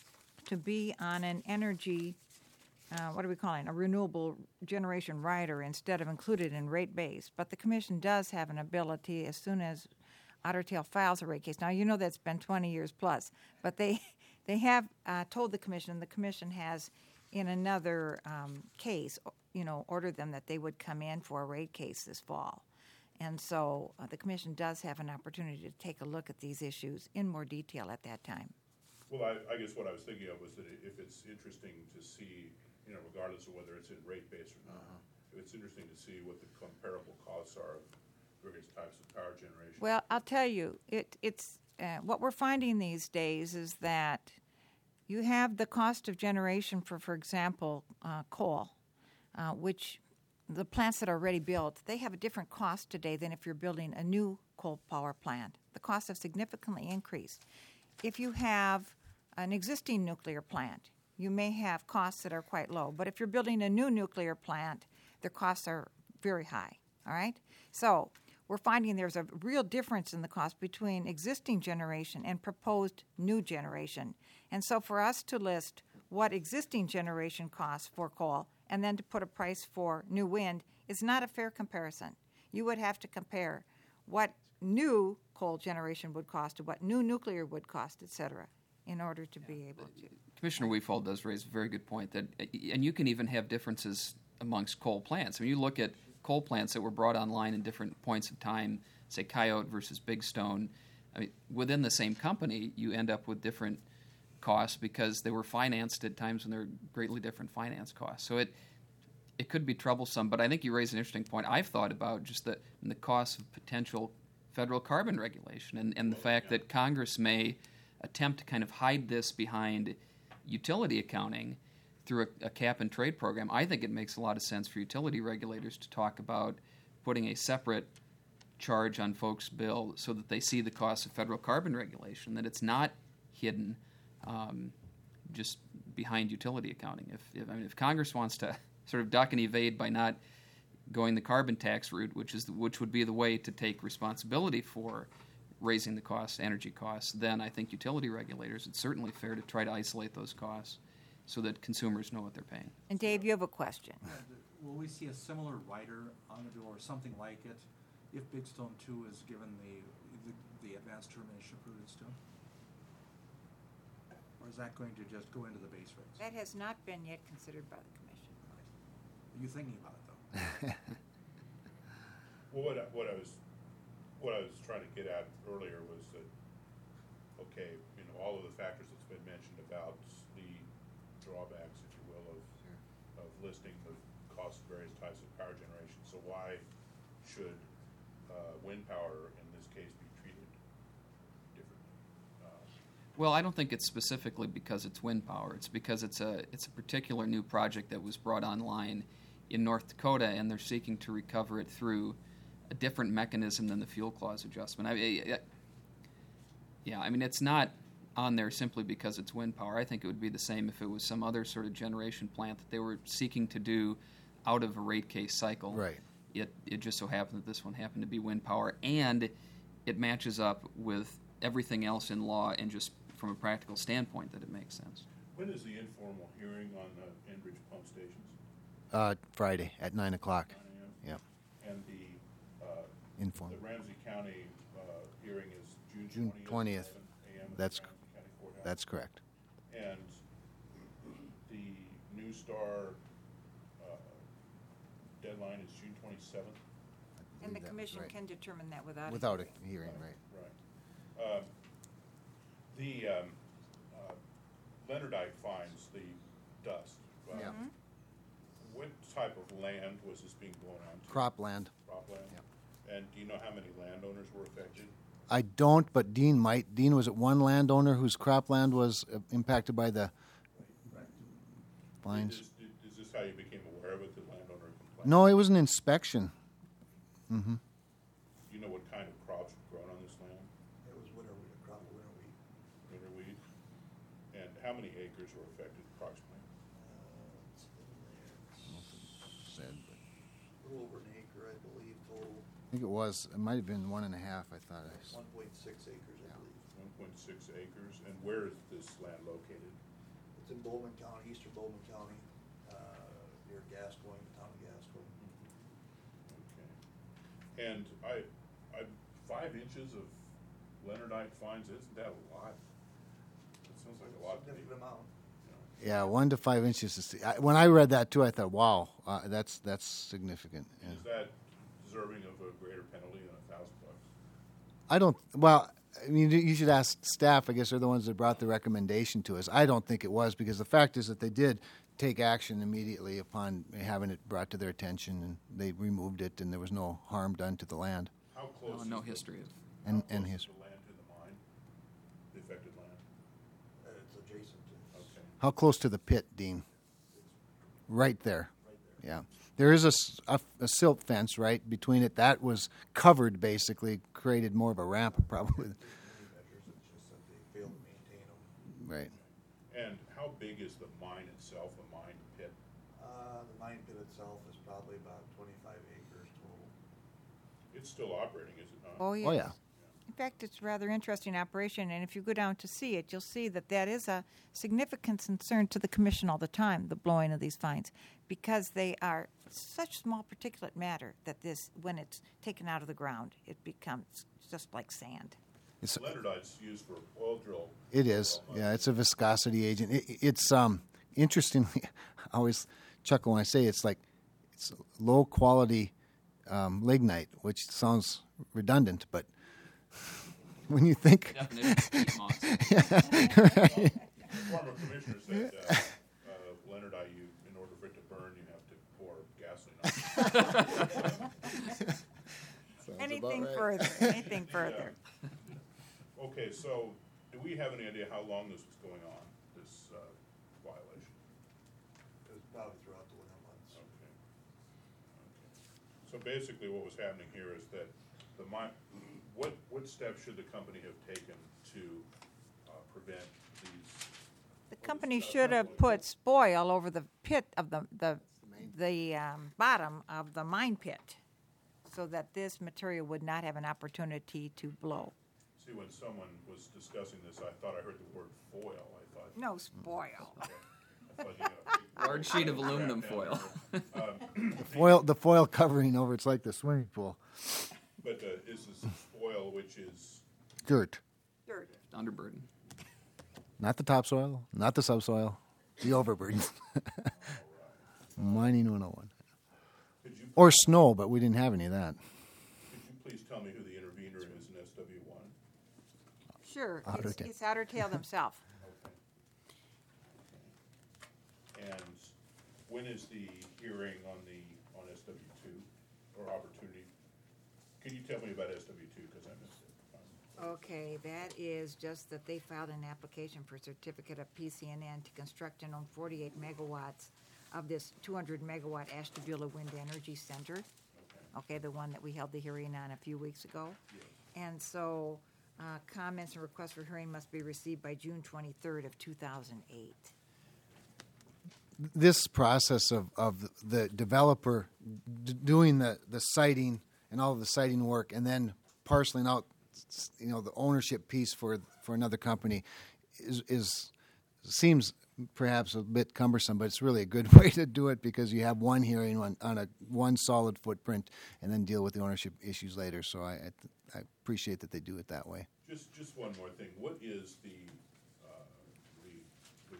to be on an energy, uh, what are we calling, a renewable generation rider instead of included in rate base. But the commission does have an ability as soon as Otter Tail files a rate case. Now, you know that's been twenty years plus, but they they have uh, told the commission, the commission has in another um, case, you know, ordered them that they would come in for a rate case this fall. And so uh, the commission does have an opportunity to take a look at these issues in more detail at that time. Well, I, I guess what I was thinking of was that if it's interesting to see, you know, regardless of whether it's in rate base or not, it's interesting to see what the comparable costs are of various types of power generation. Well, I'll tell you, it, it's uh, what we're finding these days is that you have the cost of generation for, for example, uh, coal, uh, which the plants that are already built, they have a different cost today than if you're building a new coal power plant. The costs have significantly increased. If you have an existing nuclear plant, you may have costs that are quite low. But if you're building a new nuclear plant, their costs are very high, all right? So we're finding there's a real difference in the cost between existing generation and proposed new generation. And so for us to list what existing generation costs for coal and then to put a price for new wind is not a fair comparison. You would have to compare what new coal generation would cost to what new nuclear would cost, et cetera, in order to be able to. Commissioner Weefald does raise a very good point that, and you can even have differences amongst coal plants. When you look at coal plants that were brought online in different points of time, say Coyote versus Big Stone, I mean, within the same company, you end up with different costs because they were financed at times when there were greatly different finance costs. So it it could be troublesome, but I think you raise an interesting point. I've thought about just the the cost of potential federal carbon regulation and, and the fact that Congress may attempt to kind of hide this behind utility accounting through a, a cap and trade program. I think it makes a lot of sense for utility regulators to talk about putting a separate charge on folks' bill so that they see the cost of federal carbon regulation, that it's not hidden um, just behind utility accounting. If, if I mean, if Congress wants to sort of duck and evade by not going the carbon tax route, which is the, which would be the way to take responsibility for raising the costs, energy costs, then I think utility regulators, it's certainly fair to try to isolate those costs so that consumers know what they're paying. And Dave, you have a question. Uh, Will we see a similar rider on the door, or something like it, if Big Stone two is given the, the, the advanced termination of prudence to? Or is that going to just go into the base rates? That has not been yet considered by the commission. Are you thinking about it, though? Well, what I, what I was, what I was trying to get at earlier was that, okay, you know, all of the factors that's been mentioned about the drawbacks, if you will, of, of listing the cost of various types of power generation. So why should uh, wind power in this case be treated differently? Uh, Well, I don't think it's specifically because it's wind power. It's because it's a it's a particular new project that was brought online in North Dakota, and they're seeking to recover it through a different mechanism than the fuel clause adjustment. I mean, it, yeah, I mean, it's not on there simply because it's wind power. I think it would be the same if it was some other sort of generation plant that they were seeking to do out of a rate case cycle. Right. It it just so happened that this one happened to be wind power, and it matches up with everything else in law, and just from a practical standpoint that it makes sense. When is the informal hearing on the Enbridge pump stations? Uh, Friday at nine o'clock. nine a.m.? Yeah, And the, uh, informal. the Ramsey County uh, hearing is June June twentieth? twentieth. That's- That's correct. And the New Star uh, deadline is June twenty-seventh? And the That- commission right. can determine that without. Without a hearing, right. Right. Um, The um, uh, Leonardite finds the dust. uh, Yeah. Mhm. What type of land was this being blown onto? Cropland. Cropland? And do you know how many landowners were affected? I don't, but Dean might. Dean, was it one landowner whose cropland was uh, impacted by the fines? Is, is this how you became aware of it, the landowner complained? No, it was an inspection. Mm-hmm. Do you know what kind of crops were grown on this land? It was winter wheat, a crop of winter wheat. Winter wheat? And how many acres were affected approximately? Uh, it's in there. Said, A little over an acre, I believe, total, I think it was. It might have been one and a half. I thought I. s- one point six acres, I believe. One point six acres. And where is this land located? It's in Bowman County, eastern Bowman County, uh, near Gascoigne, the town of Gascoigne. Okay. And I, I, five inches of Leonardite fines, isn't that a lot? That sounds like a lot to me. Significant amount. Yeah, one to five inches. Is, I, when I read that too, I thought, "Wow, uh, that's that's significant." Yeah. Is that deserving of a greater penalty than a thousand bucks? I don't. Well, I mean, you should ask staff. I guess they're the ones that brought the recommendation to us. I don't think it was, because the fact is that they did take action immediately upon having it brought to their attention, and they removed it, and there was no harm done to the land. How close? No, no is the- history of. How And- close and is his- the land to the mine? The affected land? Uh, it's adjacent to, Okay. How close to the pit, Dean? Right there. right there. Yeah, there is a, s- a- a silt fence right between it. That was covered, basically, created more of a ramp, probably. Many measures, it's just that they failed to maintain them. Right. And how big is the mine itself, the mine pit? Uh, the mine pit itself is probably about twenty-five acres total. It's still operating, is it not? Oh, yes. Oh yeah. In fact, it's a rather interesting operation, and if you go down to see it, you'll see that that is a significant concern to the commission all the time, the blowing of these fines, because they are such small particulate matter that this, when it's taken out of the ground, it becomes just like sand. It's, Leonardite's used for oil drill. It is, oil yeah. It's a viscosity agent. It, it's um, interestingly, I always chuckle when I say it's like it's low quality um, lignite, which sounds redundant, but when you think, Definition of peat moss. right, The former commissioner said, uh, uh, Leonardite, you, in order for it to burn, you have to pour gasoline on it. Anything further, anything further. Okay, so do we have any idea how long this was going on, this uh, violation? It was probably throughout the winter months. Okay. Okay. So basically what was happening here is that the mine, what, what steps should the company have taken to uh, prevent these? The company should have put spoil over the pit of the, the, the um, bottom of the mine pit, so that this material would not have an opportunity to blow. See, when someone was discussing this, I thought I heard the word foil, I thought. No spoil. I thought you got a big- Large sheet of aluminum down foil. there. Um, the foil, the foil covering over it's like the swimming pool. But uh, is this foil which is, Dirt, Dirt. Underburden. not the topsoil, not the subsoil, the overburden. Mining one oh one. could you, Or snow, but we didn't have any of that. could you please tell me who the intervener is in S W one? Sure, Otter it's, tail. it's Otter Tail themselves. Okay. And when is the hearing on the, on S W two, or opportunity? Can you tell me about S W two, because I missed it? Um, Okay, that is just that they filed an application for certificate of P C N N to construct and own forty-eight megawatts of this two hundred megawatt Ashtabula Wind Energy Center. Okay, the one that we held the hearing on a few weeks ago. And so, uh, comments and requests for hearing must be received by June twenty-third of two thousand eight. This process of, of the developer d- doing the, the siting and all of the siting work, and then parceling out, you know, the ownership piece for for another company, is, is seems perhaps a bit cumbersome, but it's really a good way to do it, because you have one hearing on, on a one solid footprint, and then deal with the ownership issues later. So I I, I appreciate that they do it that way. Just, just one more thing. What is the, uh, the,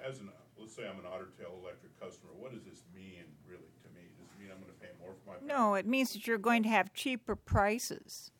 as an, let's say I'm an Otter Tail Electric customer, what does this mean really to me? Does it mean I'm gonna pay more for my power? No, it means that you're going to have cheaper prices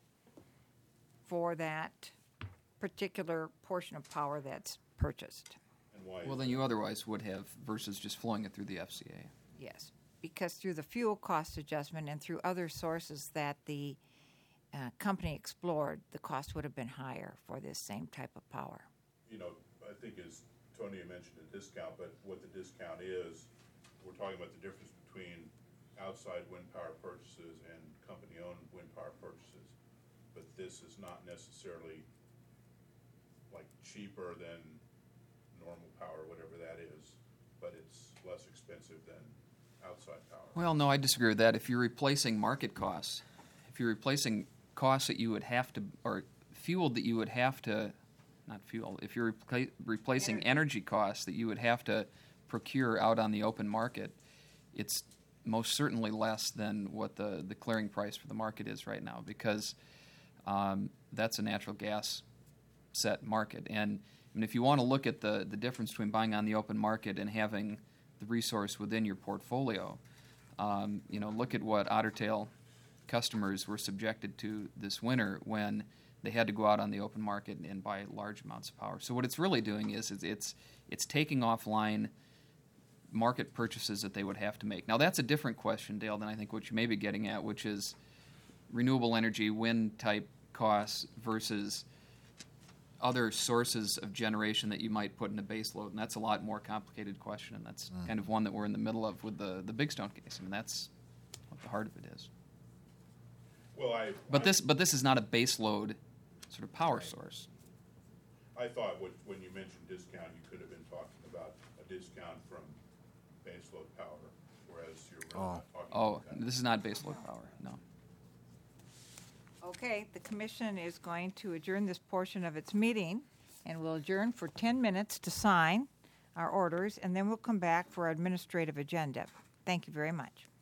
for that particular portion of power that's purchased. And why Well, is then that? you otherwise would have versus just flowing it through the F C A. Yes, because through the fuel cost adjustment and through other sources that the uh, company explored, the cost would have been higher for this same type of power. You know, I think as Tony had mentioned a discount, but what the discount is, we're talking about the difference between outside wind power purchases and company-owned wind power purchases. But this is not necessarily like cheaper than normal power, whatever that is, but it's less expensive than outside power. Well, no, I disagree with that. If you're replacing market costs, if you're replacing costs that you would have to, or fuel that you would have to, not fuel, if you're repla- replacing energy. energy costs that you would have to procure out on the open market, it's most certainly less than what the, the clearing price for the market is right now, because um, that's a natural gas set market. And, and if you want to look at the, the difference between buying on the open market and having the resource within your portfolio, um, you know, look at what Otter Tail customers were subjected to this winter when they had to go out on the open market and buy large amounts of power. So what it's really doing is, is it's it's taking offline market purchases that they would have to make. Now that's a different question, Dale, than I think what you may be getting at, which is renewable energy, wind type costs versus other sources of generation that you might put in a base load. And that's a lot more complicated question, and that's mm. kind of one that we're in the middle of with the, the Big Stone case. I mean, that's what the heart of it is. Well, I. But I, this but this is not a base load sort of power source. I thought what, when you mentioned discount, you could have been talking about a discount from base load power, whereas you're really Oh. not talking Oh, about that. this is not base load power, no. Okay, the commission is going to adjourn this portion of its meeting, and we'll adjourn for ten minutes to sign our orders, and then we'll come back for our administrative agenda. Thank you very much.